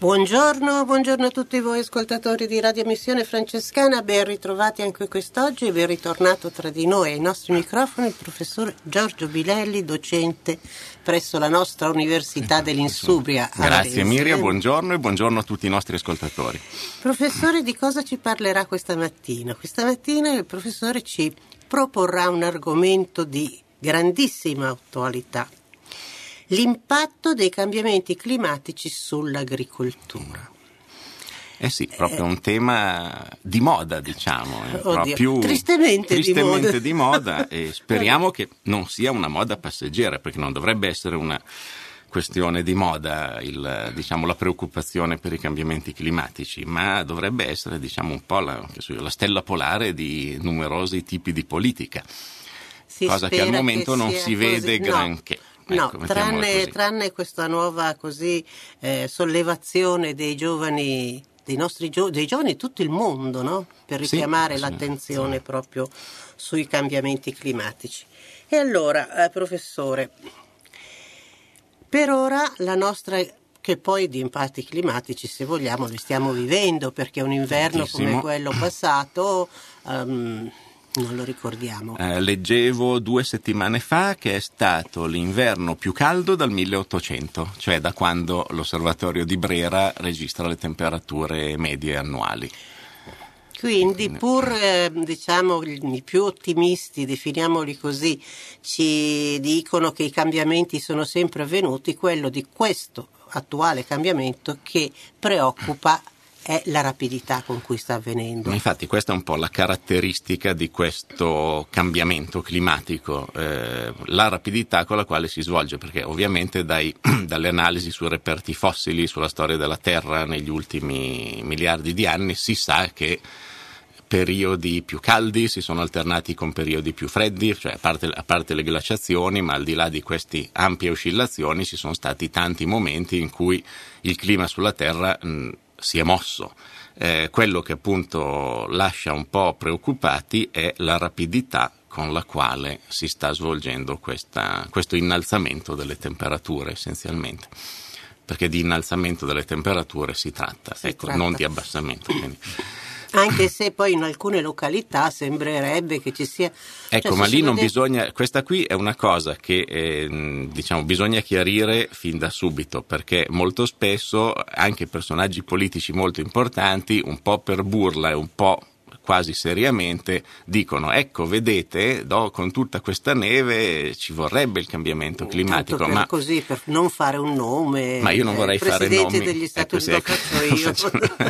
Buongiorno a tutti voi ascoltatori di Radio Missione Francescana, ben ritrovati anche quest'oggi e ben ritornato tra di noi ai nostri microfoni il professor Giorgio Bilelli, docente presso la nostra Università dell'Insubria. Grazie Miriam, buongiorno e buongiorno a tutti i nostri ascoltatori. Professore, di cosa ci parlerà questa mattina? Questa mattina il professore ci proporrà un argomento di grandissima attualità. L'impatto dei cambiamenti climatici sull'agricoltura. Eh sì, proprio un tema di moda, diciamo. Proprio tristemente di moda e speriamo che non sia una moda passeggera, perché non dovrebbe essere una questione di moda la preoccupazione per i cambiamenti climatici, ma dovrebbe essere un po' la stella polare di numerosi tipi di politica, cosa che al momento non si vede granché. No, tranne questa nuova sollevazione dei giovani, dei giovani di tutto il mondo, no? Per richiamare l'attenzione proprio sui cambiamenti climatici. E allora, professore, per ora la nostra, che poi di impatti climatici, se vogliamo, li stiamo vivendo, perché un inverno come quello passato non lo ricordiamo. Leggevo 2 settimane fa che è stato l'inverno più caldo dal 1800, cioè da quando l'osservatorio di Brera registra le temperature medie annuali. Quindi pur i più ottimisti, definiamoli così, ci dicono che i cambiamenti sono sempre avvenuti, quello di questo attuale cambiamento che preoccupa è la rapidità con cui sta avvenendo. Infatti questa è un po' la caratteristica di questo cambiamento climatico, la rapidità con la quale si svolge, perché ovviamente dalle analisi sui reperti fossili, sulla storia della Terra negli ultimi miliardi di anni, si sa che periodi più caldi si sono alternati con periodi più freddi, cioè a parte le glaciazioni, ma al di là di queste ampie oscillazioni ci sono stati tanti momenti in cui il clima sulla Terra si è mosso. Quello che appunto lascia un po' preoccupati è la rapidità con la quale si sta svolgendo questo innalzamento delle temperature, essenzialmente, perché di innalzamento delle temperature si tratta. Non di abbassamento. Quindi. Anche se poi in alcune località sembrerebbe che ci sia... ma lì non bisogna... Questa qui è una cosa che bisogna chiarire fin da subito, perché molto spesso anche personaggi politici molto importanti, un po' per burla e un po' quasi seriamente, dicono vedete, con tutta questa neve ci vorrebbe il cambiamento climatico. Ma così, per non fare un nome, ma io non vorrei fare nomi. Presidente degli Stati Uniti, faccio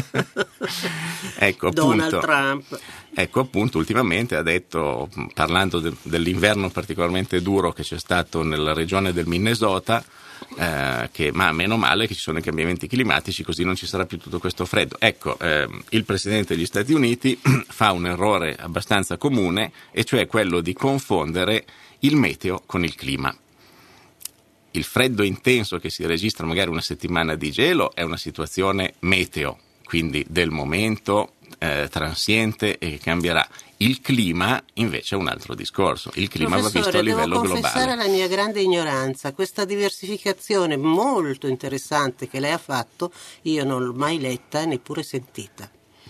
io. Donald Trump. Appunto, ultimamente ha detto, parlando dell'inverno particolarmente duro che c'è stato nella regione del Minnesota, ma meno male che ci sono i cambiamenti climatici, così non ci sarà più tutto questo freddo. Il Presidente degli Stati Uniti fa un errore abbastanza comune, e cioè quello di confondere il meteo con il clima. Il freddo intenso che si registra magari una settimana di gelo è una situazione meteo, quindi del momento, transiente e che cambierà. Il clima invece è un altro discorso. Il clima va visto a livello globale. Devo confessare la mia grande ignoranza. Questa diversificazione molto interessante che lei ha fatto, io non l'ho mai letta e neppure sentita.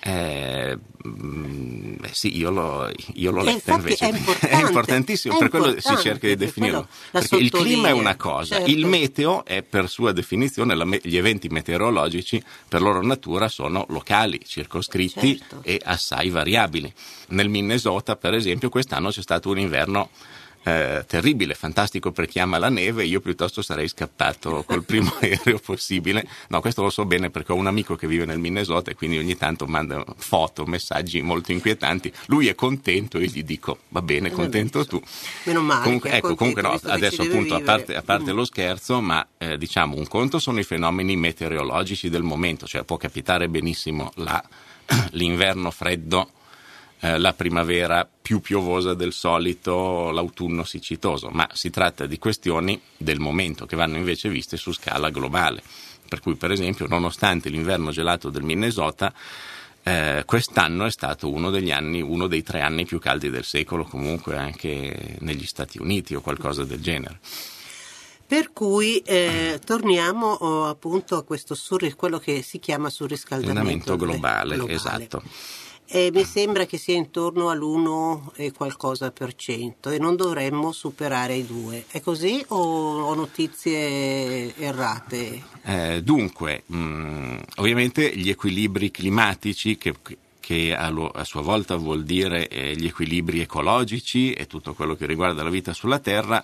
Sì, io l'ho letta invece. È importantissimo, per quello si cerca di definirlo. Perché il clima è una cosa, certo. Il meteo è per sua definizione, gli eventi meteorologici per loro natura sono locali, circoscritti, certo, e assai variabili. Nel Minnesota, per esempio, quest'anno c'è stato un inverno terribile, fantastico per chi ama la neve. Io piuttosto sarei scappato col primo aereo possibile. No, questo lo so bene perché ho un amico che vive nel Minnesota e quindi ogni tanto manda foto, messaggi molto inquietanti. Lui è contento e gli dico va bene, contento tu. Meno male. Comunque no, adesso appunto a parte lo scherzo, ma un conto sono i fenomeni meteorologici del momento, cioè può capitare benissimo l'inverno freddo, la primavera più piovosa del solito, l'autunno siccitoso, ma si tratta di questioni del momento che vanno invece viste su scala globale. Per cui, per esempio, nonostante l'inverno gelato del Minnesota, quest'anno è stato uno dei 3 anni più caldi del secolo, comunque anche negli Stati Uniti o qualcosa del genere. Per cui torniamo appunto a questo quello che si chiama surriscaldamento globale, esatto. Mi sembra che sia intorno all'1 e qualcosa per cento e non dovremmo superare i 2. È così o ho notizie errate? Dunque, ovviamente gli equilibri climatici che a sua volta vuol dire gli equilibri ecologici e tutto quello che riguarda la vita sulla Terra,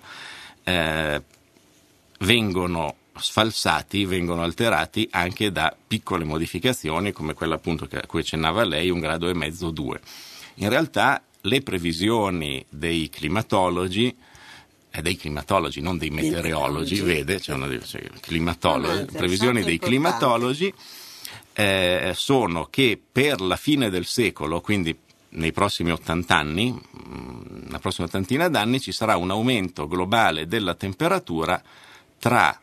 vengono sfalsati, vengono alterati anche da piccole modificazioni come quella appunto a cui accennava lei, 1,5 gradi, 2. In realtà le previsioni dei climatologi, non dei meteorologi, vede, previsioni dei climatologi sono che per la fine del secolo, quindi nei prossimi 80 anni, una prossima ottantina d'anni, ci sarà un aumento globale della temperatura tra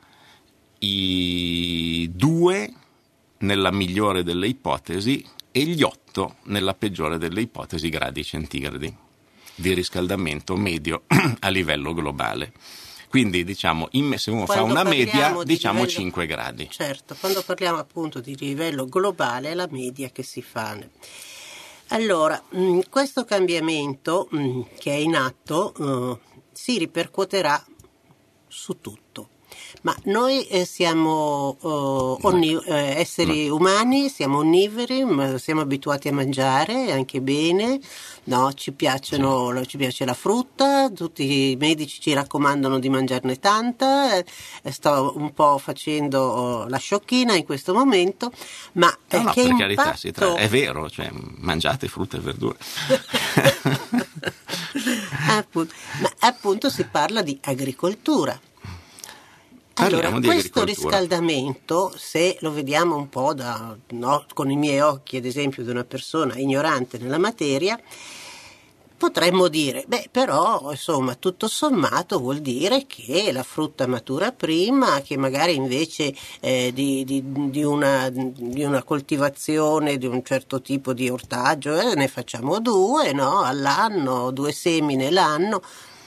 i 2 nella migliore delle ipotesi e gli 8 nella peggiore delle ipotesi gradi centigradi di riscaldamento medio a livello globale. Quindi diciamo, se uno fa una media, diciamo livello, 5 gradi. Certo, quando parliamo appunto di livello globale è la media che si fa. Allora, questo cambiamento che è in atto si ripercuoterà su tutto. Ma noi siamo esseri umani, siamo onnivori, ma siamo abituati a mangiare anche bene, no? Ci piace la frutta, tutti i medici ci raccomandano di mangiarne tanta, sto un po' facendo la sciocchina in questo momento, ma no, che per impatto... carità, è vero, cioè mangiate frutta e verdure. appunto si parla di agricoltura. Allora, questo riscaldamento, se lo vediamo un po' con i miei occhi, ad esempio, di una persona ignorante nella materia, potremmo dire, però, insomma, tutto sommato vuol dire che la frutta matura prima, che magari invece di una coltivazione di un certo tipo di ortaggio, ne facciamo 2, no? All'anno, 2 semine l'anno.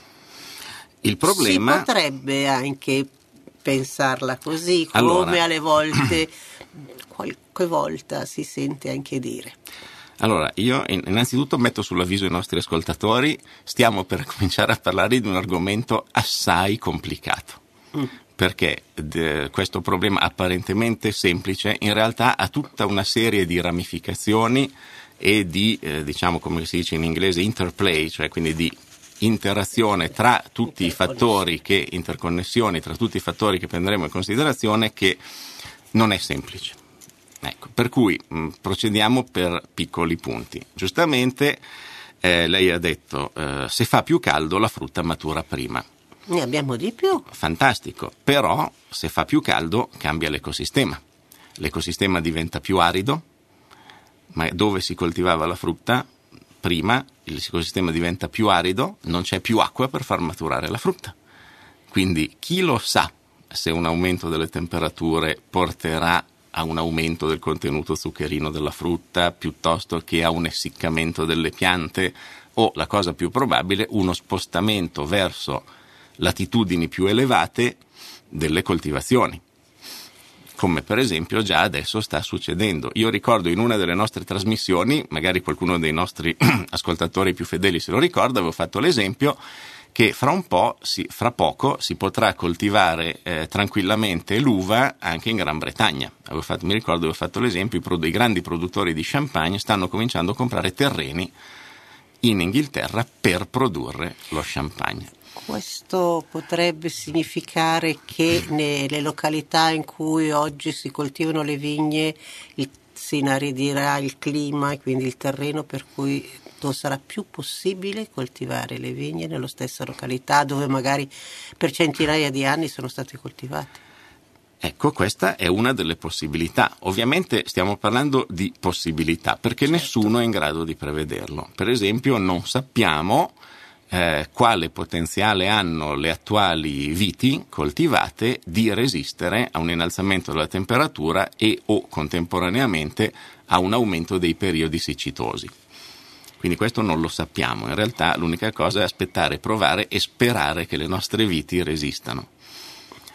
Il problema... Si potrebbe anche pensarla così, come alle volte, qualche volta si sente anche dire. Allora, io innanzitutto metto sull'avviso i nostri ascoltatori, stiamo per cominciare a parlare di un argomento assai complicato, perché questo problema apparentemente semplice in realtà ha tutta una serie di ramificazioni e di, diciamo come si dice in inglese, interplay, cioè quindi di interazione tra tutti i fattori interconnessioni tra tutti i fattori che prenderemo in considerazione, che non è semplice. Ecco, per cui procediamo per piccoli punti. Giustamente lei ha detto se fa più caldo la frutta matura prima. Ne abbiamo di più. Fantastico, però se fa più caldo cambia l'ecosistema. L'ecosistema diventa più arido, ma dove si coltivava la frutta prima l'ecosistema diventa più arido, non c'è più acqua per far maturare la frutta. Quindi chi lo sa se un aumento delle temperature porterà a un aumento del contenuto zuccherino della frutta piuttosto che a un essiccamento delle piante, o, la cosa più probabile, uno spostamento verso latitudini più elevate delle coltivazioni, come per esempio già adesso sta succedendo. Io ricordo in una delle nostre trasmissioni, magari qualcuno dei nostri ascoltatori più fedeli se lo ricorda, avevo fatto l'esempio che fra poco si potrà coltivare tranquillamente l'uva anche in Gran Bretagna. Mi ricordo avevo fatto l'esempio, i grandi produttori di champagne stanno cominciando a comprare terreni in Inghilterra per produrre lo champagne. Questo potrebbe significare che nelle località in cui oggi si coltivano le vigne si inaridirà il clima e quindi il terreno, per cui non sarà più possibile coltivare le vigne nella stessa località dove magari per centinaia di anni sono state coltivate. Ecco, questa è una delle possibilità. Ovviamente stiamo parlando di possibilità perché nessuno è in grado di prevederlo. Per esempio non sappiamo quale potenziale hanno le attuali viti coltivate di resistere a un innalzamento della temperatura e o contemporaneamente a un aumento dei periodi siccitosi. Quindi questo non lo sappiamo, in realtà l'unica cosa è aspettare, provare e sperare che le nostre viti resistano.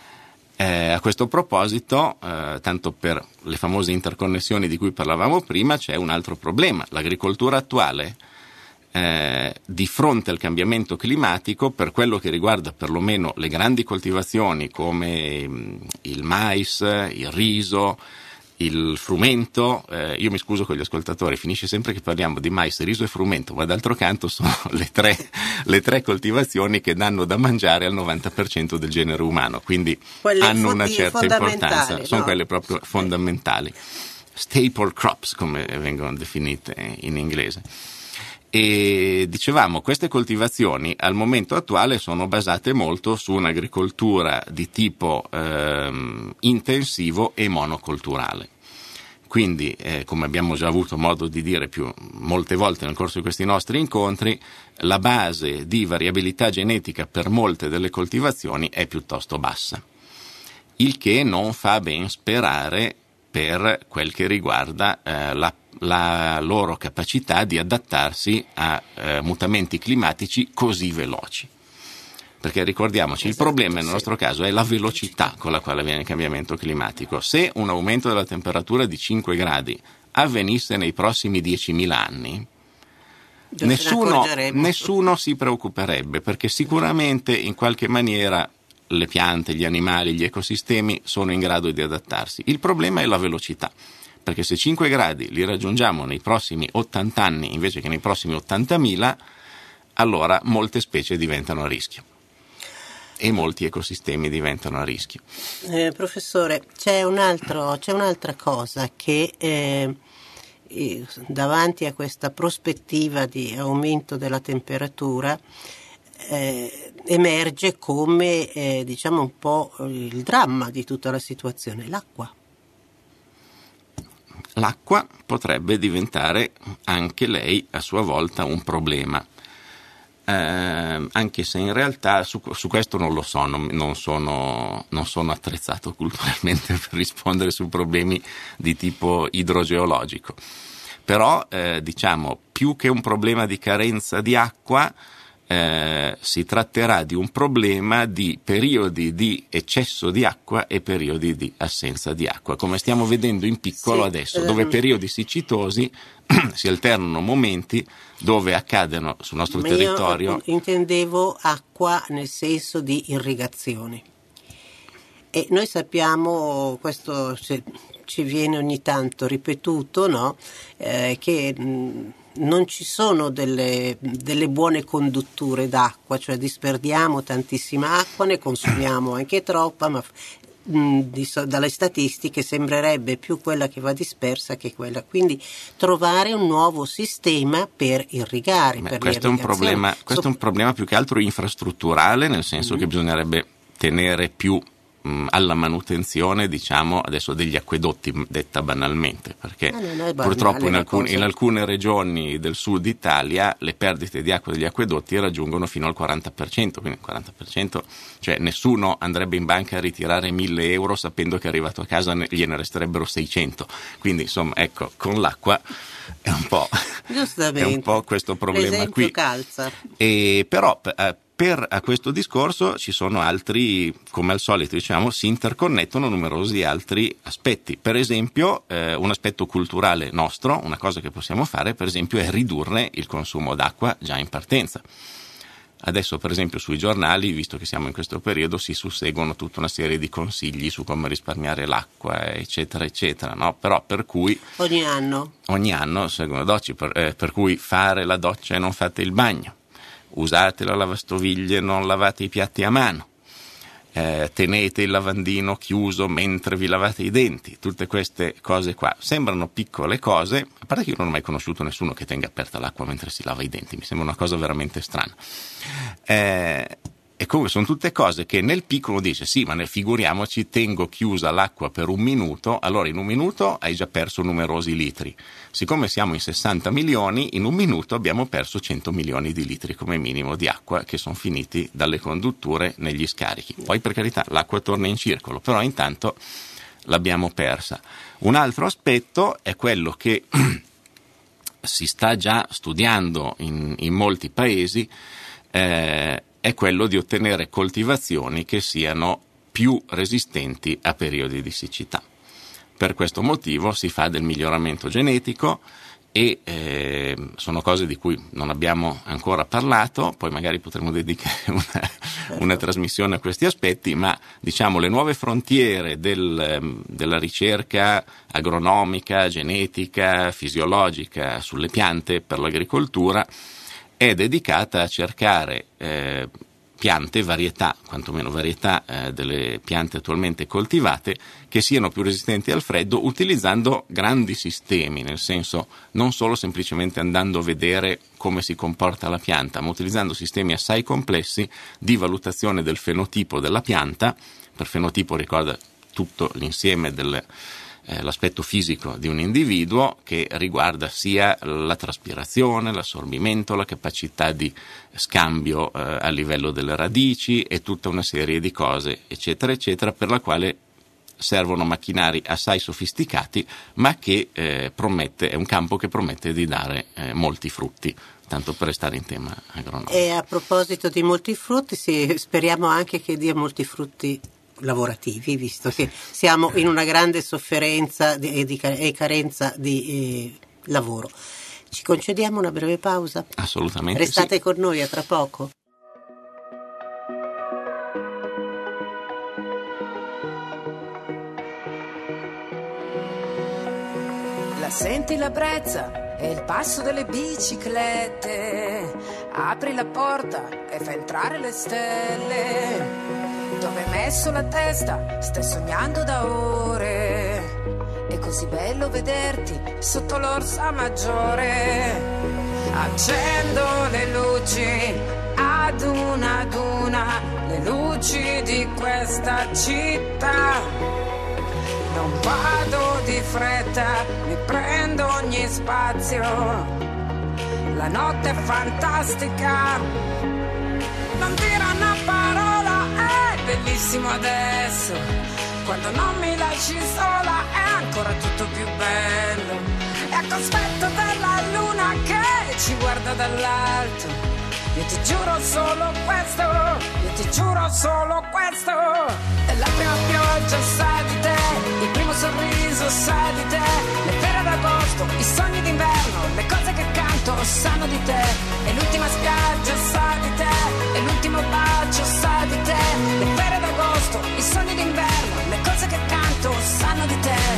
A questo proposito, tanto per le famose interconnessioni di cui parlavamo prima, c'è un altro problema. L'agricoltura attuale, di fronte al cambiamento climatico, per quello che riguarda perlomeno le grandi coltivazioni come il mais, il riso, il frumento, io mi scuso con gli ascoltatori, finisce sempre che parliamo di mais, riso e frumento, ma d'altro canto sono le tre coltivazioni che danno da mangiare al 90% del genere umano, quindi quelle hanno una certa importanza, sono quelle proprio fondamentali, staple crops come vengono definite in inglese. E dicevamo, queste coltivazioni al momento attuale sono basate molto su un'agricoltura di tipo intensivo e monocolturale. Quindi, come abbiamo già avuto modo di dire molte volte nel corso di questi nostri incontri, la base di variabilità genetica per molte delle coltivazioni è piuttosto bassa, il che non fa ben sperare per quel che riguarda la loro capacità di adattarsi a mutamenti climatici così veloci. Perché ricordiamoci, il problema nel nostro caso è la velocità con la quale avviene il cambiamento climatico. Se un aumento della temperatura di 5 gradi avvenisse nei prossimi 10.000 anni, nessuno si preoccuperebbe, perché sicuramente in qualche maniera le piante, gli animali, gli ecosistemi sono in grado di adattarsi. Il problema è la velocità, perché se 5 gradi li raggiungiamo nei prossimi 80 anni invece che nei prossimi 80.000, allora molte specie diventano a rischio e molti ecosistemi diventano a rischio. Professore, c'è un'altra cosa che davanti a questa prospettiva di aumento della temperatura emerge come diciamo un po' il dramma di tutta la situazione, l'acqua. L'acqua potrebbe diventare anche lei a sua volta un problema, anche se in realtà su questo non lo so, non sono attrezzato culturalmente per rispondere su problemi di tipo idrogeologico. Però diciamo, più che un problema di carenza di acqua, si tratterà di un problema di periodi di eccesso di acqua e periodi di assenza di acqua, come stiamo vedendo in piccolo adesso, dove periodi siccitosi si alternano momenti dove accadono sul nostro territorio. Io intendevo acqua nel senso di irrigazione, e noi sappiamo, questo ci viene ogni tanto ripetuto, no? Che non ci sono delle buone condutture d'acqua, cioè disperdiamo tantissima acqua, ne consumiamo anche troppa, ma dalle statistiche sembrerebbe più quella che va dispersa che quella. Quindi trovare un nuovo sistema per irrigare. Questo è un problema più che altro infrastrutturale, nel senso che bisognerebbe tenere più alla manutenzione, diciamo, adesso degli acquedotti, detta banalmente, perché purtroppo in alcune regioni del sud Italia le perdite di acqua degli acquedotti raggiungono fino al 40%, quindi il 40%, cioè nessuno andrebbe in banca a ritirare 1.000 euro sapendo che arrivato a casa gliene resterebbero 600, quindi insomma, ecco, con l'acqua è un po' questo problema. L'esempio calza. Però per a questo discorso ci sono altri, come al solito diciamo, si interconnettono numerosi altri aspetti. Per esempio un aspetto culturale nostro, una cosa che possiamo fare per esempio è ridurre il consumo d'acqua già in partenza. Adesso per esempio sui giornali, visto che siamo in questo periodo, si susseguono tutta una serie di consigli su come risparmiare l'acqua, eccetera eccetera, no? Però per cui ogni anno seguono docce, per cui fare la doccia e non fate il bagno, usate la lavastoviglie, non lavate i piatti a mano, tenete il lavandino chiuso mentre vi lavate i denti. Tutte queste cose qua sembrano piccole cose, a parte che io non ho mai conosciuto nessuno che tenga aperta l'acqua mentre si lava i denti, mi sembra una cosa veramente strana. E comunque sono tutte cose che nel piccolo dice sì, ma figuriamoci, tengo chiusa l'acqua per 1 minuto, allora in 1 minuto hai già perso numerosi litri. Siccome siamo in 60 milioni, in 1 minuto abbiamo perso 100 milioni di litri come minimo di acqua che sono finiti dalle condutture negli scarichi. Poi per carità l'acqua torna in circolo, però intanto l'abbiamo persa. Un altro aspetto è quello che si sta già studiando in molti paesi, è quello di ottenere coltivazioni che siano più resistenti a periodi di siccità. Per questo motivo si fa del miglioramento genetico e sono cose di cui non abbiamo ancora parlato, poi magari potremo dedicare una trasmissione a questi aspetti, ma diciamo le nuove frontiere della ricerca agronomica, genetica, fisiologica sulle piante per l'agricoltura è dedicata a cercare piante, quantomeno varietà delle piante attualmente coltivate che siano più resistenti al freddo, utilizzando grandi sistemi, nel senso non solo semplicemente andando a vedere come si comporta la pianta, ma utilizzando sistemi assai complessi di valutazione del fenotipo della pianta. Per fenotipo ricorda tutto l'insieme l'aspetto fisico di un individuo, che riguarda sia la traspirazione, l'assorbimento, la capacità di scambio a livello delle radici e tutta una serie di cose, eccetera, eccetera, per la quale servono macchinari assai sofisticati, ma che è un campo che promette di dare molti frutti, tanto per restare in tema agronomico. E a proposito di molti frutti, speriamo anche che dia molti frutti lavorativi, visto che siamo in una grande sofferenza e carenza di lavoro. Ci concediamo una breve pausa? Assolutamente. Restate sì. con noi, a tra poco. La senti la brezza e il passo delle biciclette, apri la porta e fa entrare le stelle. Dove hai messo la testa stai sognando da ore, è così bello vederti sotto l'Orsa Maggiore. Accendo le luci ad una, le luci di questa città. Non vado di fretta, mi prendo ogni spazio, la notte è fantastica. Non dire una parola, è bellissimo adesso, quando non mi lasci sola è ancora tutto più bello. E a cospetto della luna che ci guarda dall'alto, io ti giuro solo questo, io ti giuro solo questo. E la prima pioggia sa di te, il primo sorriso sa di te, le fere d'agosto, i sogni d'inverno, le cose che canto sanno di te. E l'ultima spiaggia sa di te, e l'ultimo bacio sa di te, le fere d'agosto, i sogni d'inverno, le cose che canto sanno di te.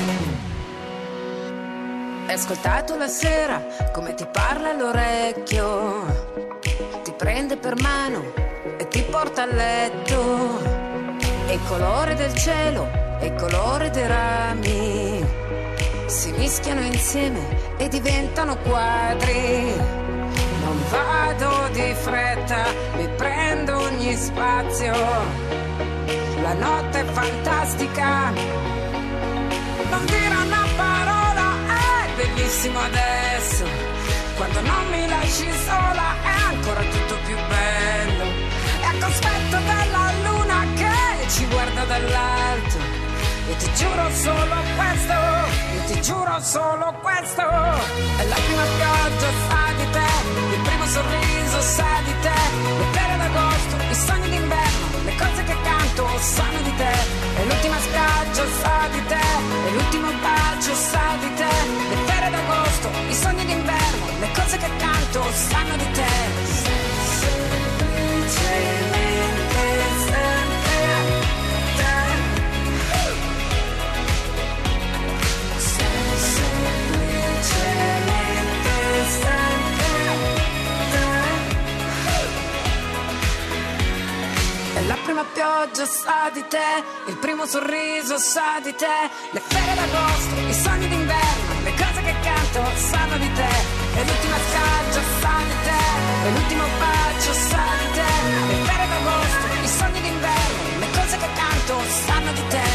Hai ascoltato la sera come ti parla all'orecchio, ti prende per mano e ti porta a letto. E il colore del cielo e il colore dei rami si mischiano insieme e diventano quadri. Non vado di fretta, mi prendo ogni spazio, la notte è fantastica. Non dire una parola, è bellissimo adesso, quando non mi lasci sola è ancora tutto più bello. E a cospetto della luna che ci guarda dall'alto, io ti giuro solo questo, io ti giuro solo questo. E la prima pioggia sa di te, il primo sorriso sa di te, le fere d'agosto, i sogni d'inverno, le cose che canto sanno di te. E l'ultima spiaggia sa di te, e l'ultimo bacio sa di te, le fere d'agosto, i sogni d'inverno, le cose che canto sanno di te. La prima pioggia sa di te, il primo sorriso sa di te, le fere d'agosto, i sogni d'inverno, le cose che canto sanno di te. E l'ultima spiaggia sa di te, e l'ultimo bacio sa di te, le fere d'agosto, i sogni d'inverno, le cose che canto sanno di te.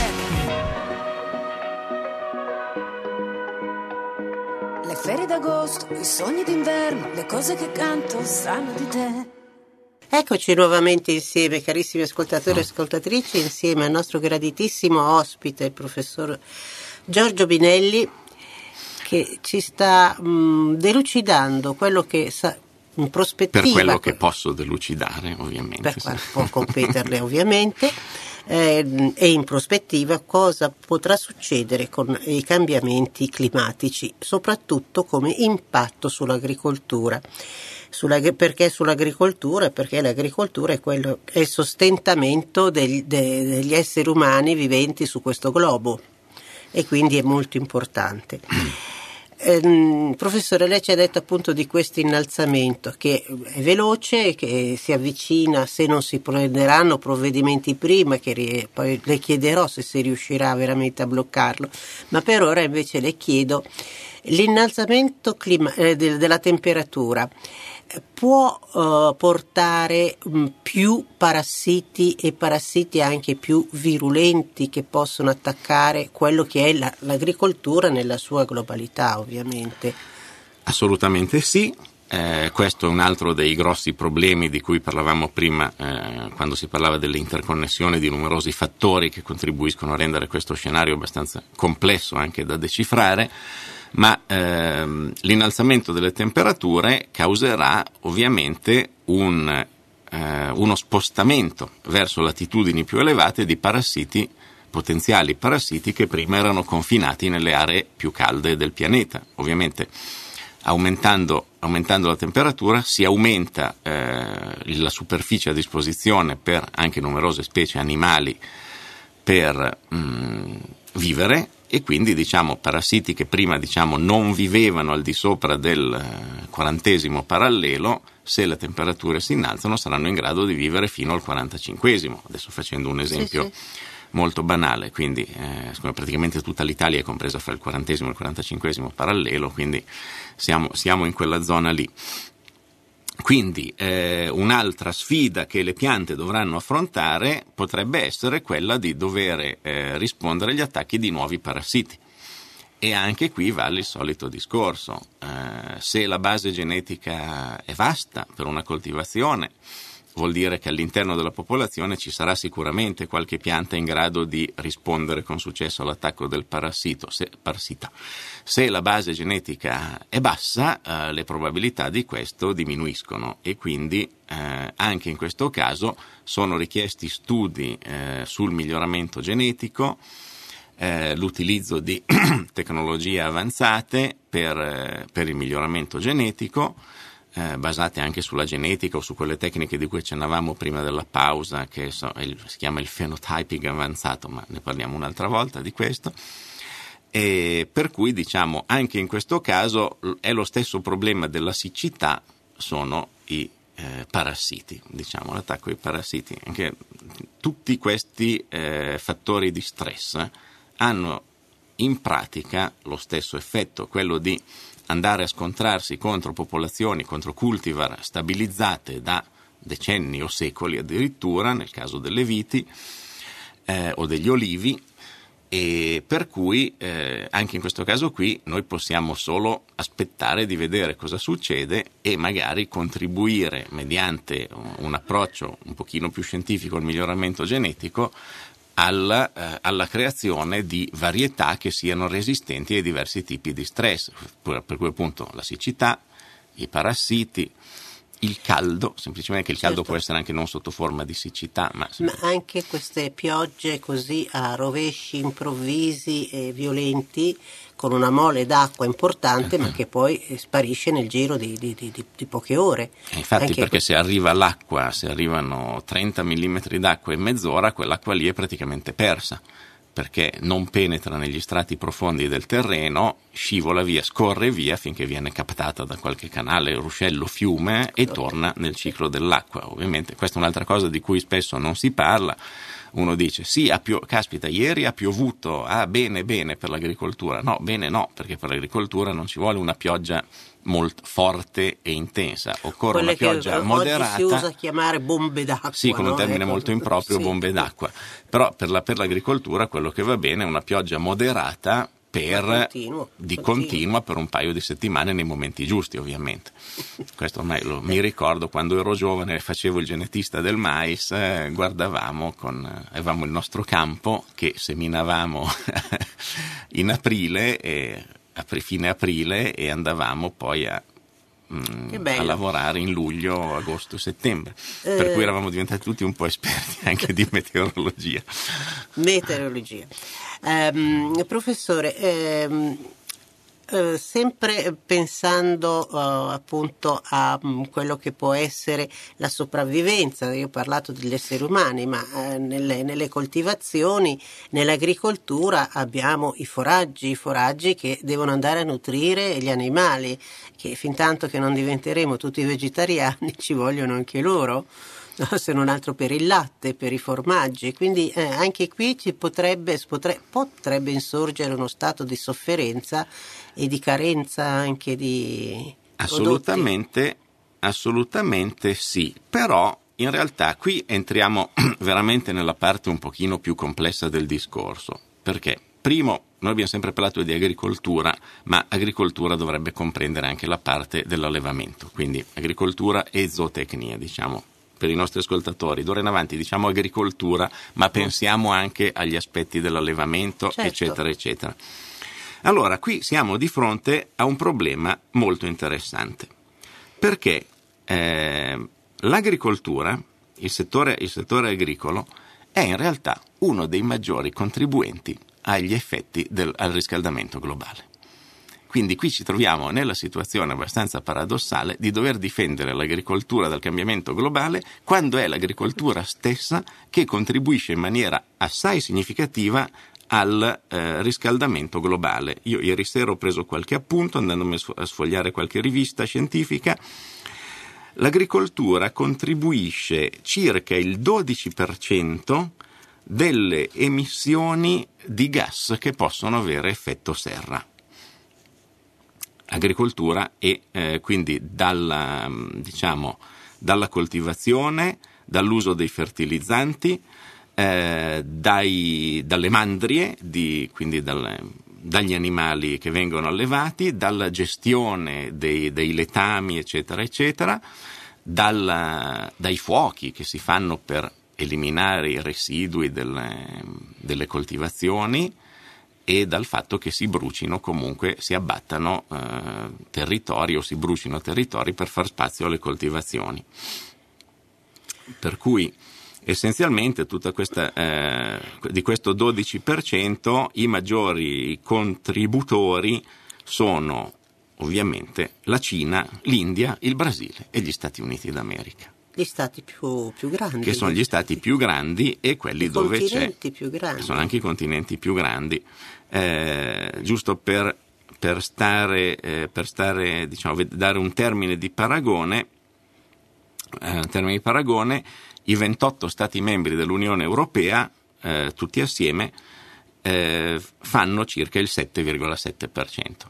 Le fere d'agosto, i sogni d'inverno, le cose che canto sanno di te. Eccoci nuovamente insieme, carissimi ascoltatori e ascoltatrici, insieme al nostro graditissimo ospite, il professor Giorgio Binelli, che ci sta delucidando quello che sa in prospettiva. Per quello che posso delucidare, ovviamente. Per quanto può competerle, ovviamente. e in prospettiva cosa potrà succedere con i cambiamenti climatici, soprattutto come impatto sull'agricoltura. Perché sull'agricoltura? Perché l'agricoltura è il sostentamento degli esseri umani viventi su questo globo e quindi è molto importante. Professore, lei ci ha detto appunto di questo innalzamento che è veloce, che si avvicina se non si prenderanno provvedimenti prima, che poi le chiederò se si riuscirà veramente a bloccarlo, ma per ora invece le chiedo l'innalzamento della temperatura può portare più parassiti e parassiti anche più virulenti che possono attaccare quello che è l'agricoltura nella sua globalità, ovviamente. Assolutamente sì. Questo è un altro dei grossi problemi di cui parlavamo prima quando si parlava dell'interconnessione di numerosi fattori che contribuiscono a rendere questo scenario abbastanza complesso anche da decifrare. Ma l'innalzamento delle temperature causerà ovviamente uno spostamento verso latitudini più elevate di parassiti, potenziali parassiti che prima erano confinati nelle aree più calde del pianeta. Ovviamente aumentando la temperatura si aumenta la superficie a disposizione per anche numerose specie animali per vivere, e quindi parassiti che prima non vivevano al di sopra del 40° parallelo, se le temperature si innalzano saranno in grado di vivere fino al 45°, adesso facendo un esempio molto banale, quindi praticamente tutta l'Italia è compresa fra il 40° e il 45° parallelo, quindi siamo in quella zona lì. Quindi un'altra sfida che le piante dovranno affrontare potrebbe essere quella di dover rispondere agli attacchi di nuovi parassiti. E anche qui vale il solito discorso. Se la base genetica è vasta per una coltivazione, vuol dire che all'interno della popolazione ci sarà sicuramente qualche pianta in grado di rispondere con successo all'attacco del parassita. Se la base genetica è bassa, le probabilità di questo diminuiscono e quindi anche in questo caso sono richiesti studi sul miglioramento genetico, l'utilizzo di tecnologie avanzate per il miglioramento genetico, basate anche sulla genetica o su quelle tecniche di cui accennavamo prima della pausa, che si chiama il phenotyping avanzato, ma ne parliamo un'altra volta di questo. E per cui anche in questo caso è lo stesso problema della siccità, sono i parassiti, l'attacco ai parassiti. Anche tutti questi fattori di stress hanno in pratica lo stesso effetto, quello di andare a scontrarsi contro popolazioni, contro cultivar stabilizzate da decenni o secoli addirittura, nel caso delle viti o degli olivi, e per cui anche in questo caso qui noi possiamo solo aspettare di vedere cosa succede e magari contribuire mediante un approccio un pochino più scientifico al miglioramento genetico alla creazione di varietà che siano resistenti ai diversi tipi di stress, per cui appunto la siccità, i parassiti, il caldo, semplicemente che il caldo può essere anche non sotto forma di siccità, ma anche queste piogge così a rovesci improvvisi e violenti, con una mole d'acqua importante, ma che poi sparisce nel giro di poche ore. Infatti, anche perché se arrivano 30 mm d'acqua in mezz'ora, quell'acqua lì è praticamente persa, perché non penetra negli strati profondi del terreno, scivola via, scorre via finché viene captata da qualche canale, ruscello, fiume e torna nel ciclo dell'acqua. Ovviamente questa è un'altra cosa di cui spesso non si parla. Uno dice caspita, ieri ha piovuto, bene per l'agricoltura. No, bene no, perché per l'agricoltura non ci vuole una pioggia molto forte e intensa, occorre una pioggia moderata. Oggi si usa chiamare bombe d'acqua. Sì, con un termine molto improprio, bombe d'acqua. Però per l'agricoltura quello che va bene è una pioggia moderata continua per un paio di settimane nei momenti giusti, ovviamente. Questo ormai mi ricordo quando ero giovane, facevo il genetista del mais, guardavamo avevamo il nostro campo che seminavamo in aprile, fine aprile, e andavamo poi a a lavorare in luglio, agosto, settembre, per cui eravamo diventati tutti un po' esperti anche di meteorologia. Professore, sempre pensando appunto a quello che può essere la sopravvivenza, io ho parlato degli esseri umani, ma nelle coltivazioni, nell'agricoltura abbiamo i foraggi che devono andare a nutrire gli animali, che fin tanto che non diventeremo tutti vegetariani ci vogliono anche loro. No, se non altro per il latte, per i formaggi, quindi anche qui potrebbe insorgere uno stato di sofferenza e di carenza anche di prodotti. Assolutamente sì, però in realtà qui entriamo veramente nella parte un pochino più complessa del discorso, perché primo, noi abbiamo sempre parlato di agricoltura, ma agricoltura dovrebbe comprendere anche la parte dell'allevamento, quindi agricoltura e zootecnia, diciamo. Per i nostri ascoltatori, d'ora in avanti diciamo agricoltura, ma pensiamo anche agli aspetti dell'allevamento, certo, eccetera, eccetera. Allora, qui siamo di fronte a un problema molto interessante, perché l'agricoltura, il settore agricolo, è in realtà uno dei maggiori contribuenti agli effetti al riscaldamento globale. Quindi qui ci troviamo nella situazione abbastanza paradossale di dover difendere l'agricoltura dal cambiamento globale quando è l'agricoltura stessa che contribuisce in maniera assai significativa al riscaldamento globale. Io ieri sera ho preso qualche appunto andandomi a sfogliare qualche rivista scientifica. L'agricoltura contribuisce circa il 12% delle emissioni di gas che possono avere effetto serra. Agricoltura e quindi dalla coltivazione, dall'uso dei fertilizzanti, dalle mandrie, quindi dagli animali che vengono allevati, dalla gestione dei letami, eccetera, eccetera, dai fuochi che si fanno per eliminare i residui delle coltivazioni, e dal fatto che si brucino comunque, si abbattano territori o si brucino territori per far spazio alle coltivazioni. Per cui essenzialmente tutta questa, di questo 12% i maggiori contributori sono ovviamente la Cina, l'India, il Brasile e gli Stati Uniti d'America. Gli stati più grandi. Che sono gli stati più grandi e quelli dove c'è. I continenti più grandi. Sono anche i continenti più grandi. Giusto per stare, diciamo, dare un termine di paragone, i 28 Stati membri dell'Unione Europea, tutti assieme, fanno circa il 7,7%.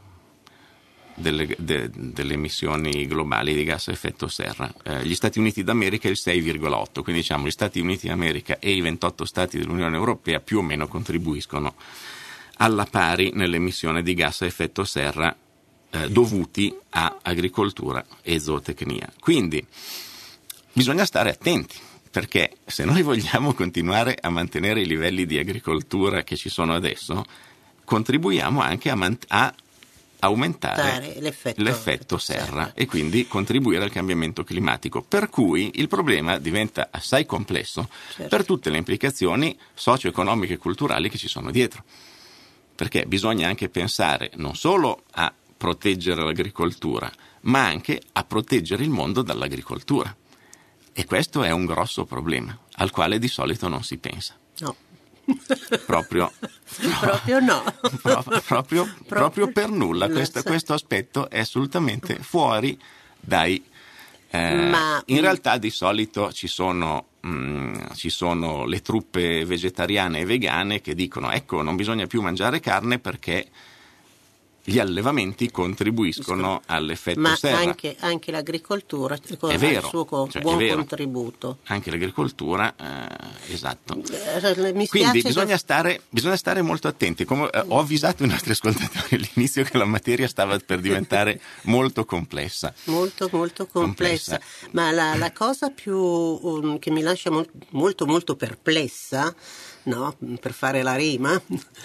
Delle emissioni globali di gas a effetto serra. Gli Stati Uniti d'America il 6,8%, quindi diciamo gli Stati Uniti d'America e i 28 Stati dell'Unione Europea più o meno contribuiscono alla pari nell'emissione di gas a effetto serra dovuti a agricoltura e zootecnia. Quindi bisogna stare attenti, perché se noi vogliamo continuare a mantenere i livelli di agricoltura che ci sono adesso, contribuiamo anche a aumentare l'effetto serra e quindi contribuire al cambiamento climatico, per cui il problema diventa assai complesso, certo, per tutte le implicazioni socio-economiche e culturali che ci sono dietro, perché bisogna anche pensare non solo a proteggere l'agricoltura, ma anche a proteggere il mondo dall'agricoltura, e questo è un grosso problema al quale di solito non si pensa. No. Proprio no. proprio per nulla. Questo aspetto è assolutamente fuori dai. In realtà di solito ci sono le truppe vegetariane e vegane che dicono: ecco, non bisogna più mangiare carne perché gli allevamenti contribuiscono all'effetto serra. Ma anche l'agricoltura ha il suo buon contributo. Anche l'agricoltura, esatto. Quindi bisogna stare molto attenti. Come ho avvisato i nostri ascoltatori all'inizio che la materia stava per diventare molto complessa. Molto complessa. Ma la cosa più che mi lascia molto perplessa no? Per fare la rima,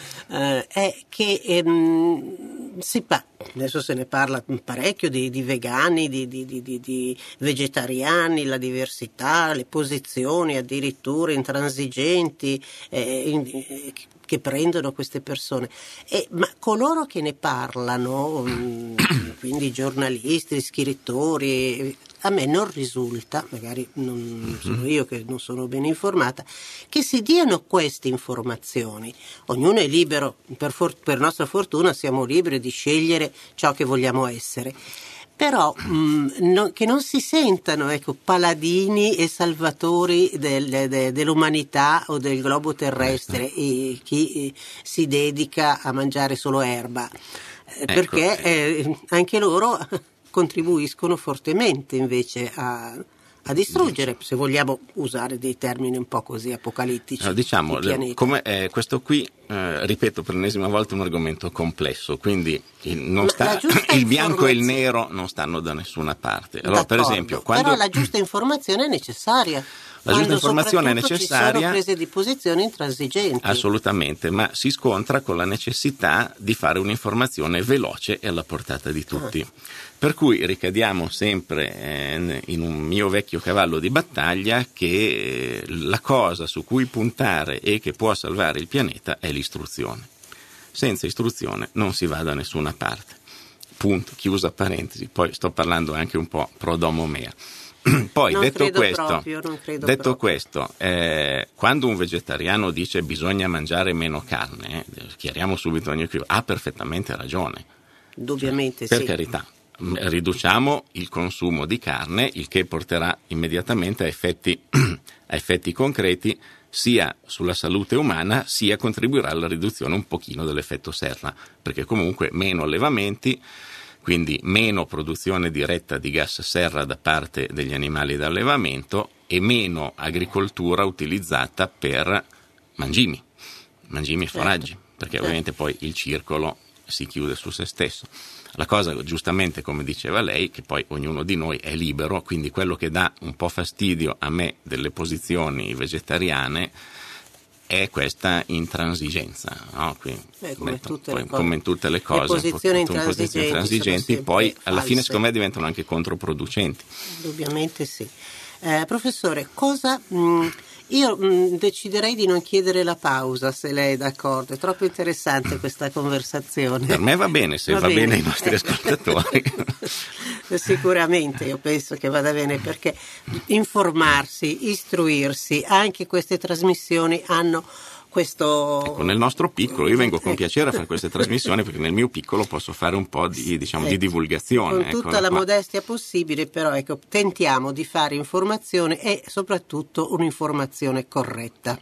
è che adesso se ne parla parecchio di vegani, di vegetariani, la diversità, le posizioni addirittura intransigenti che prendono queste persone, ma coloro che ne parlano, quindi giornalisti, scrittori, a me non risulta, magari non sono io che non sono ben informata, che si diano queste informazioni. Ognuno è libero, per nostra fortuna siamo liberi di scegliere ciò che vogliamo essere, però che non si sentano, ecco, paladini e salvatori dell'umanità o del globo terrestre, chi si dedica a mangiare solo erba, perché anche loro contribuiscono fortemente invece a distruggere, se vogliamo usare dei termini un po' così apocalittici. No, diciamo, come questo qui, ripeto per l'ennesima volta, un argomento complesso, quindi il bianco e il nero non stanno da nessuna parte. Allora, per esempio, però la giusta informazione è necessaria. La giusta informazione è necessaria. Ci sono prese di posizione intransigenti. Assolutamente, ma si scontra con la necessità di fare un'informazione veloce e alla portata di tutti. Per cui ricadiamo sempre in un mio vecchio cavallo di battaglia, che la cosa su cui puntare e che può salvare il pianeta è l'istruzione. Senza istruzione non si va da nessuna parte. Punto, chiusa parentesi. Poi sto parlando anche un po' pro domo mea. Poi detto questo, quando un vegetariano dice bisogna mangiare meno carne, chiariamo subito ogni equivoco, ha perfettamente ragione. Indubbiamente per carità, riduciamo il consumo di carne, il che porterà immediatamente a effetti concreti sia sulla salute umana, sia contribuirà alla riduzione un pochino dell'effetto serra, perché comunque meno allevamenti, quindi meno produzione diretta di gas serra da parte degli animali d'allevamento e meno agricoltura utilizzata per mangimi e foraggi, perché ovviamente poi il circolo si chiude su se stesso. La cosa, giustamente come diceva lei, che poi ognuno di noi è libero, quindi quello che dà un po' fastidio a me delle posizioni vegetariane è questa intransigenza, no? Come in tutte le cose, le posizioni intransigenti poi alla fine secondo me diventano anche controproducenti. Indubbiamente sì. Professore, io deciderei di non chiedere la pausa, se lei è d'accordo, è troppo interessante questa conversazione. Per me va bene, se va bene ai nostri ascoltatori. Sicuramente, io penso che vada bene, perché informarsi, istruirsi, anche queste trasmissioni hanno questo... Ecco, nel nostro piccolo, io vengo con piacere a fare queste trasmissioni, perché nel mio piccolo posso fare un po' di divulgazione. Con tutta la modestia possibile, però tentiamo di fare informazione e soprattutto un'informazione corretta.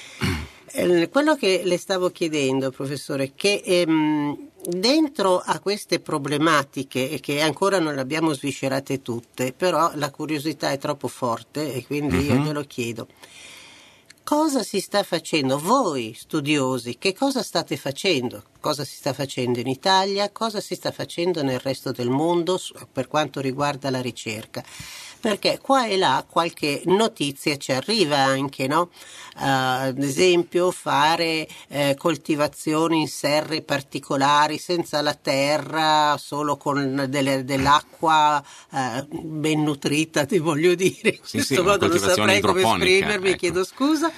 Quello che le stavo chiedendo, professore, che dentro a queste problematiche, che ancora non le abbiamo sviscerate tutte, però la curiosità è troppo forte e quindi io glielo chiedo. Cosa si sta facendo? Voi studiosi, che cosa state facendo? Cosa si sta facendo in Italia? Cosa si sta facendo nel resto del mondo per quanto riguarda la ricerca? Perché qua e là qualche notizia ci arriva anche, no? Ad esempio fare coltivazioni in serre particolari senza la terra, solo con dell'acqua ben nutrita, ti voglio dire. In questo modo non saprei come esprimermi, ecco. Chiedo scusa.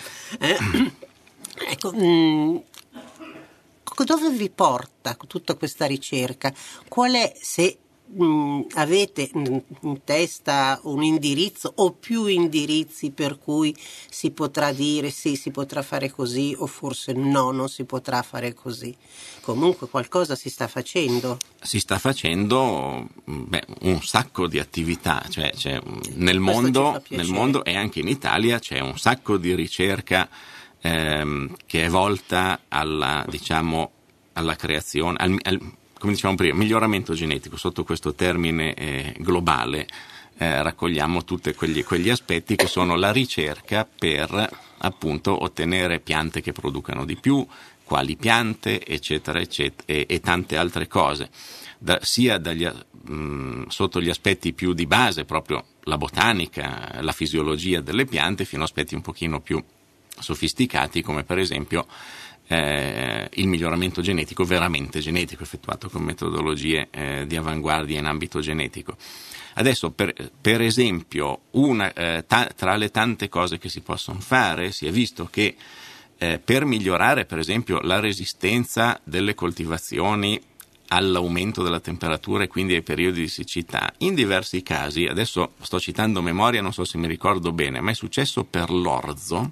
Dove vi porta tutta questa ricerca? Qual è, se avete in testa un indirizzo o più indirizzi per cui si potrà dire sì, si potrà fare così, o forse no, non si potrà fare così? Comunque qualcosa si sta facendo. Si sta facendo un sacco di attività, cioè nel mondo e anche in Italia c'è un sacco di ricerca che è volta alla creazione, come dicevamo prima, miglioramento genetico. Sotto questo termine globale raccogliamo tutti quegli aspetti che sono la ricerca per appunto ottenere piante che producano di più, quali piante, eccetera, eccetera, e tante altre cose, sia sotto gli aspetti più di base, proprio la botanica, la fisiologia delle piante, fino a aspetti un pochino più sofisticati, come per esempio il miglioramento genetico, veramente genetico, effettuato con metodologie di avanguardia in ambito genetico. Adesso, per esempio, tra le tante cose che si possono fare, si è visto che per migliorare, per esempio, la resistenza delle coltivazioni all'aumento della temperatura e quindi ai periodi di siccità, in diversi casi, adesso sto citando memoria, non so se mi ricordo bene, ma è successo per l'orzo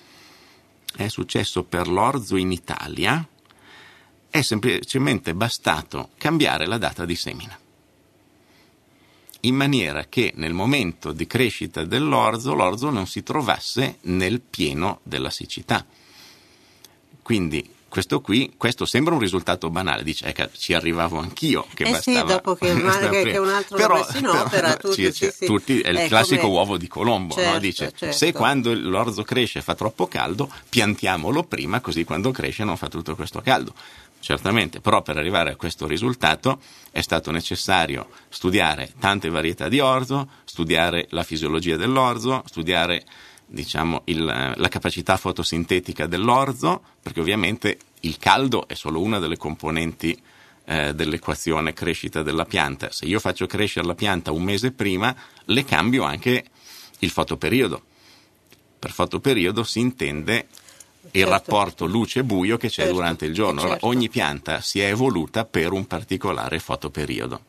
in Italia, è semplicemente bastato cambiare la data di semina, in maniera che nel momento di crescita dell'orzo, l'orzo non si trovasse nel pieno della siccità. Quindi questo sembra un risultato banale, dice ci arrivavo anch'io, che bastava. Sì, dopo che un altro in opera, tutti è il classico uovo di Colombo, certo, no? Dice certo. Se quando l'orzo cresce fa troppo caldo, piantiamolo prima, così quando cresce non fa tutto questo caldo. Certamente, però per arrivare a questo risultato è stato necessario studiare tante varietà di orzo, studiare la fisiologia dell'orzo, studiare la capacità fotosintetica dell'orzo, perché ovviamente il caldo è solo una delle componenti dell'equazione crescita della pianta. Se io faccio crescere la pianta un mese prima, le cambio anche il fotoperiodo. Per fotoperiodo si intende il rapporto luce-buio che c'è durante il giorno. Allora, ogni pianta si è evoluta per un particolare fotoperiodo,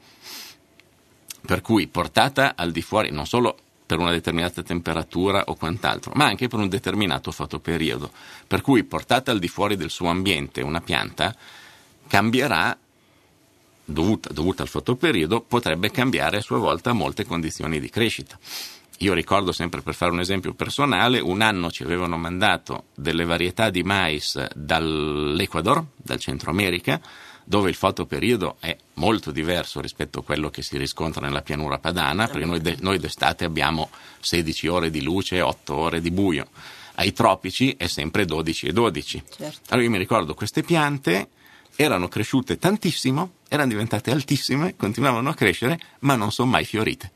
per cui portata al di fuori non solo per una determinata temperatura o quant'altro, ma anche per un determinato fotoperiodo, per cui portata al di fuori del suo ambiente una pianta cambierà, dovuta al fotoperiodo, potrebbe cambiare a sua volta molte condizioni di crescita. Io ricordo, sempre per fare un esempio personale, un anno ci avevano mandato delle varietà di mais dall'Ecuador, dal Centro America, dove il fotoperiodo è molto diverso rispetto a quello che si riscontra nella pianura padana, perché noi d'estate abbiamo 16 ore di luce e 8 ore di buio. Ai tropici è sempre 12 e 12. Certo. Allora io mi ricordo, queste piante erano cresciute tantissimo, erano diventate altissime, continuavano a crescere, ma non sono mai fiorite.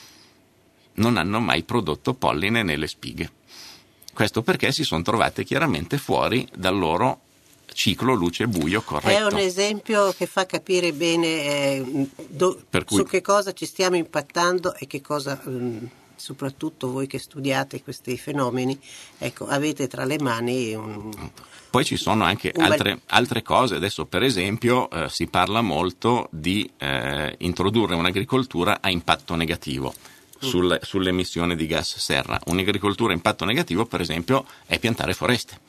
Non hanno mai prodotto polline nelle spighe. Questo perché si sono trovate chiaramente fuori dal loro ciclo luce-buio corretto. È un esempio che fa capire bene su che cosa ci stiamo impattando e che cosa, soprattutto voi che studiate questi fenomeni, avete tra le mani Poi ci sono anche altre cose. Adesso, per esempio, si parla molto di introdurre un'agricoltura a impatto negativo sull'emissione di gas serra. Un'agricoltura a impatto negativo, per esempio, è piantare foreste.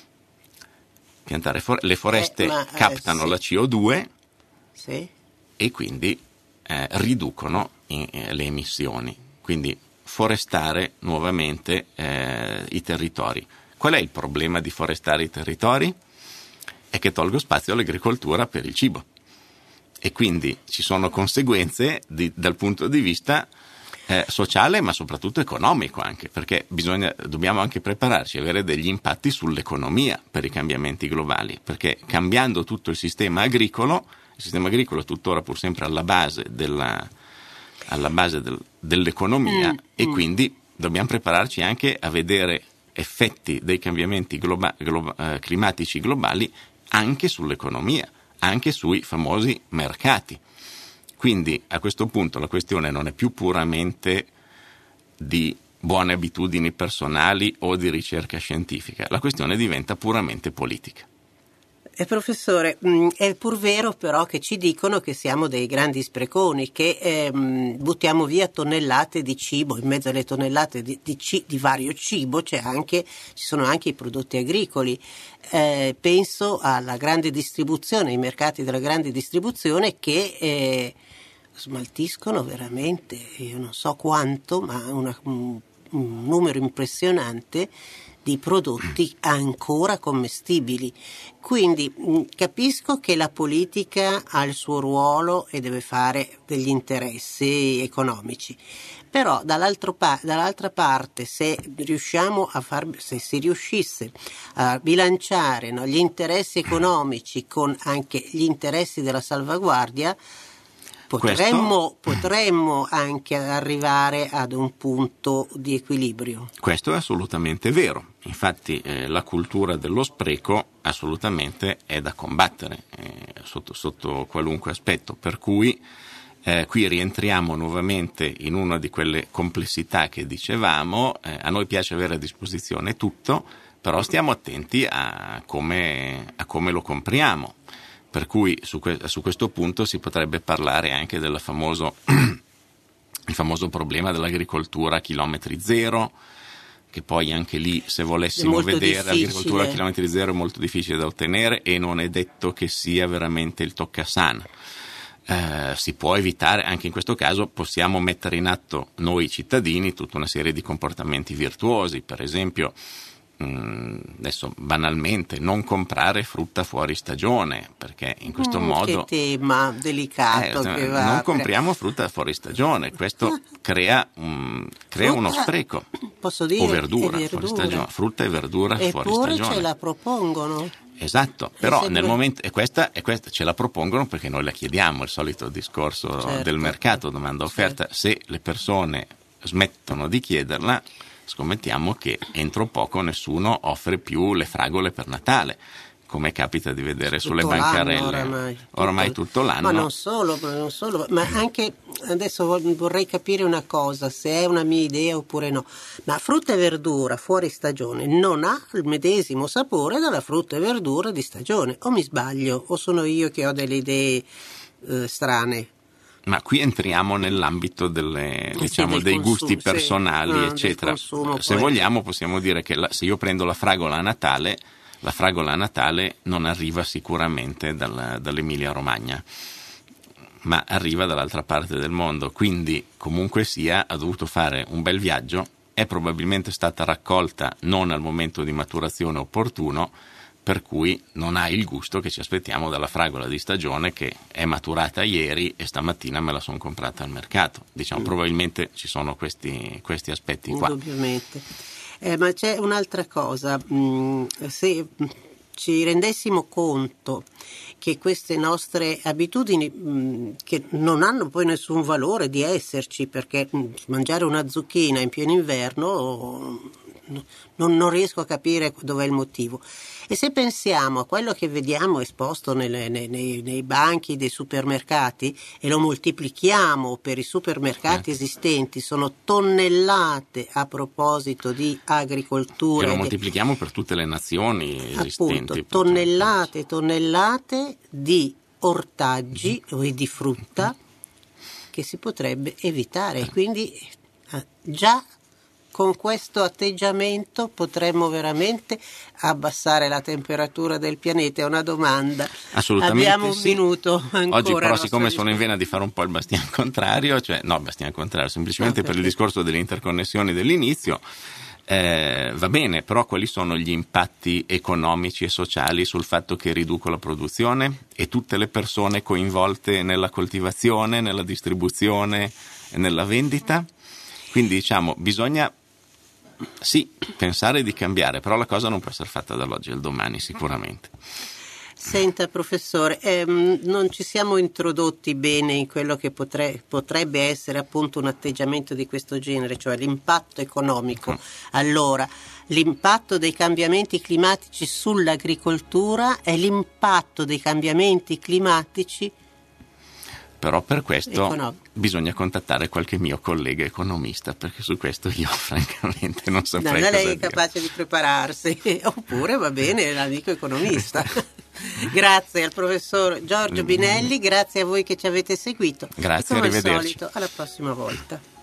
Le foreste captano la CO2 e quindi riducono le emissioni. Quindi forestare nuovamente i territori. Qual è il problema di forestare i territori? È che tolgo spazio all'agricoltura per il cibo. E quindi ci sono conseguenze dal punto di vista sociale, ma soprattutto economico anche, perché dobbiamo anche prepararci a avere degli impatti sull'economia per i cambiamenti globali, perché cambiando tutto il sistema agricolo è tuttora pur sempre alla base dell'economia, e quindi dobbiamo prepararci anche a vedere effetti dei cambiamenti climatici globali anche sull'economia, anche sui famosi mercati. Quindi a questo punto la questione non è più puramente di buone abitudini personali o di ricerca scientifica, la questione diventa puramente politica. Professore, è pur vero però che ci dicono che siamo dei grandi spreconi, che buttiamo via tonnellate di cibo. In mezzo alle tonnellate di vario cibo ci sono anche i prodotti agricoli. Penso alla grande distribuzione, ai mercati della grande distribuzione che smaltiscono veramente, io non so quanto, ma un numero impressionante di prodotti ancora commestibili. Quindi capisco che la politica ha il suo ruolo e deve fare degli interessi economici, però dall'altra parte se si riuscisse a bilanciare gli interessi economici con anche gli interessi della salvaguardia, Potremmo anche arrivare ad un punto di equilibrio. Questo è assolutamente vero. Infatti la cultura dello spreco assolutamente è da combattere sotto qualunque aspetto, per cui qui rientriamo nuovamente in una di quelle complessità che dicevamo. A noi piace avere a disposizione tutto, però stiamo attenti a come lo compriamo. Per cui su questo punto si potrebbe parlare anche del famoso problema dell'agricoltura a chilometri zero, che poi anche lì, se volessimo vedere, l'agricoltura a chilometri zero è molto difficile da ottenere e non è detto che sia veramente il toccasana. Si può evitare, anche in questo caso possiamo mettere in atto noi cittadini tutta una serie di comportamenti virtuosi, per esempio adesso banalmente non comprare frutta fuori stagione, perché in questo modo che tema delicato che va non compriamo frutta fuori stagione, questo crea uno spreco. Posso dire, o verdura fuori stagione, frutta e verdura fuori stagione, eppure ce la propongono. Esatto, però nel momento e questa ce la propongono perché noi la chiediamo, il solito discorso del mercato, domanda offerta. Se le persone smettono di chiederla, scommettiamo che entro poco nessuno offre più le fragole per Natale, come capita di vedere sulle bancarelle oramai tutto l'anno. Ma non solo, ma anche adesso vorrei capire una cosa, se è una mia idea oppure no. Ma frutta e verdura fuori stagione non ha il medesimo sapore della frutta e verdura di stagione, o mi sbaglio, o sono io che ho delle idee strane? Ma qui entriamo nell'ambito dei gusti personali, eccetera. Se vogliamo possiamo dire che se io prendo la fragola a Natale non arriva sicuramente dall'Emilia Romagna, ma arriva dall'altra parte del mondo, quindi comunque sia ha dovuto fare un bel viaggio, è probabilmente stata raccolta non al momento di maturazione opportuno, per cui non ha il gusto che ci aspettiamo dalla fragola di stagione che è maturata ieri e stamattina me la sono comprata al mercato. Diciamo, probabilmente ci sono questi aspetti qua. Indubbiamente. Ma c'è un'altra cosa, se ci rendessimo conto che queste nostre abitudini che non hanno poi nessun valore di esserci, perché mangiare una zucchina in pieno inverno non riesco a capire dov'è il motivo. E se pensiamo a quello che vediamo esposto nei banchi dei supermercati e lo moltiplichiamo per i supermercati esistenti, sono tonnellate a proposito di agricoltura. E lo moltiplichiamo per tutte le nazioni esistenti. Appunto, tonnellate di ortaggi o di frutta che si potrebbe evitare. Quindi già con questo atteggiamento potremmo veramente abbassare la temperatura del pianeta? È una domanda. Assolutamente. Abbiamo un minuto ancora. Oggi però, siccome sono in vena di fare un po' il bastian contrario, semplicemente per il discorso delle interconnessioni dell'inizio, va bene, però quali sono gli impatti economici e sociali sul fatto che riduco la produzione e tutte le persone coinvolte nella coltivazione, nella distribuzione e nella vendita? Quindi bisogna sì pensare di cambiare, però la cosa non può essere fatta dall'oggi al domani sicuramente. Senta professore, non ci siamo introdotti bene in quello che potrebbe essere appunto un atteggiamento di questo genere, cioè l'impatto economico. Allora, l'impatto dei cambiamenti climatici sull'agricoltura e l'impatto dei cambiamenti climatici. Però per questo bisogna contattare qualche mio collega economista, perché su questo io francamente non saprei cosa dire. Lei è capace di prepararsi, oppure va bene l'amico economista. Grazie al professor Giorgio Binelli, grazie a voi che ci avete seguito. Grazie, e come arrivederci. al solito, alla prossima volta.